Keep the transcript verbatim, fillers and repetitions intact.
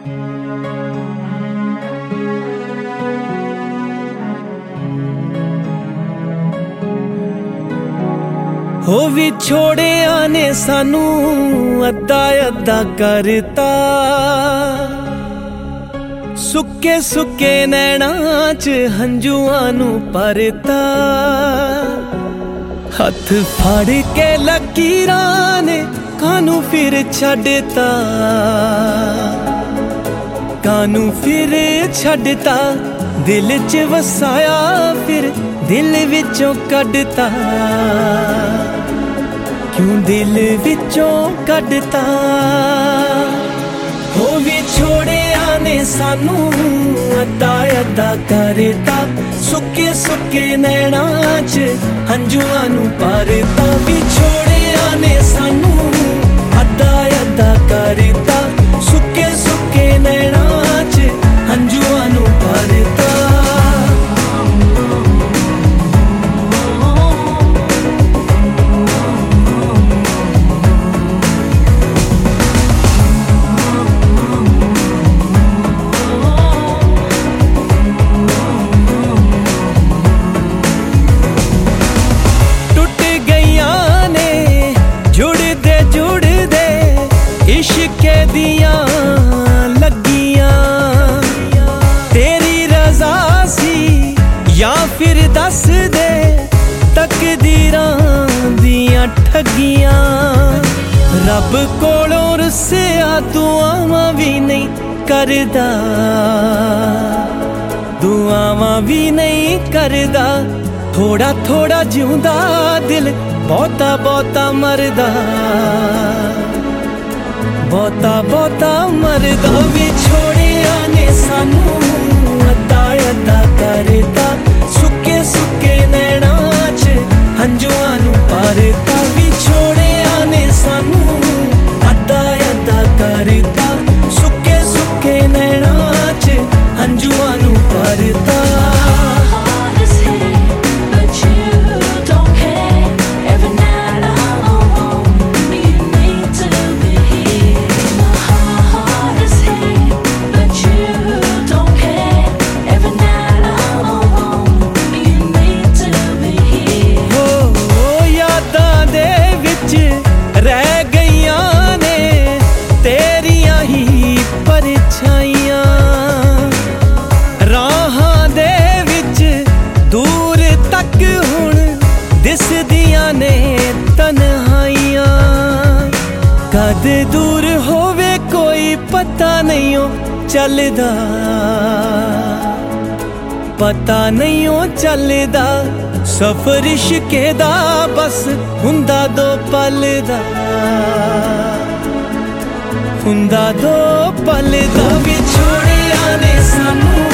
हो विछोड़िया ने सानू अद्धा अद्धा करता, सुके सुके नैना च हंजुआं नू भरता। हथ फड़ के लकीरां ने कानू फिर छड्डता, कानू फिर छड्डता। दिल च वसाया फिर दिल विचों कड्डता, क्यों दिल विचों कड्डता। हो विछोड़िया ने सानू अद्धा अद्धा करता, सुके सुके नैना च हंजुआं नू भरता। विछोड़िया ने सानू अद्धा अद्धा करता, सुके सुके नैना च हंजुआं नू भरता। इश्के दियां लगियां तेरी रज़ा सी या फिर दस दे तकदीरां दियां ठगियां। रब कोलों रुस्सिया दुआवां भी नहीं करदा, दुआवां भी नहीं करदा। थोड़ा थोड़ा जिउंदा दिल बहुता बहुता मरदा, बहुता बहुता मरदा। विछोड़िया ने सानू अद्धा अद्धा करता, सुके सुके नैना च हंजुआं नू भरता। विछोड़िया ने सानू अद्धा अद्धा करता, सुके सुके नैना च हंजुआं नू भरता। रह गईयां ने तेरियां ही परछाइयां, राहां दे विच दूर तक हुण दिसदियां ने तन्हाइयां। कद दूर होवे कोई पता नहीं ओ चलदा, पता नहीं ओ चलदा। सफर इश्के दा बस हुंदा दो पल दा, हुंदा दो पल दा। विछोड़िया ने सानू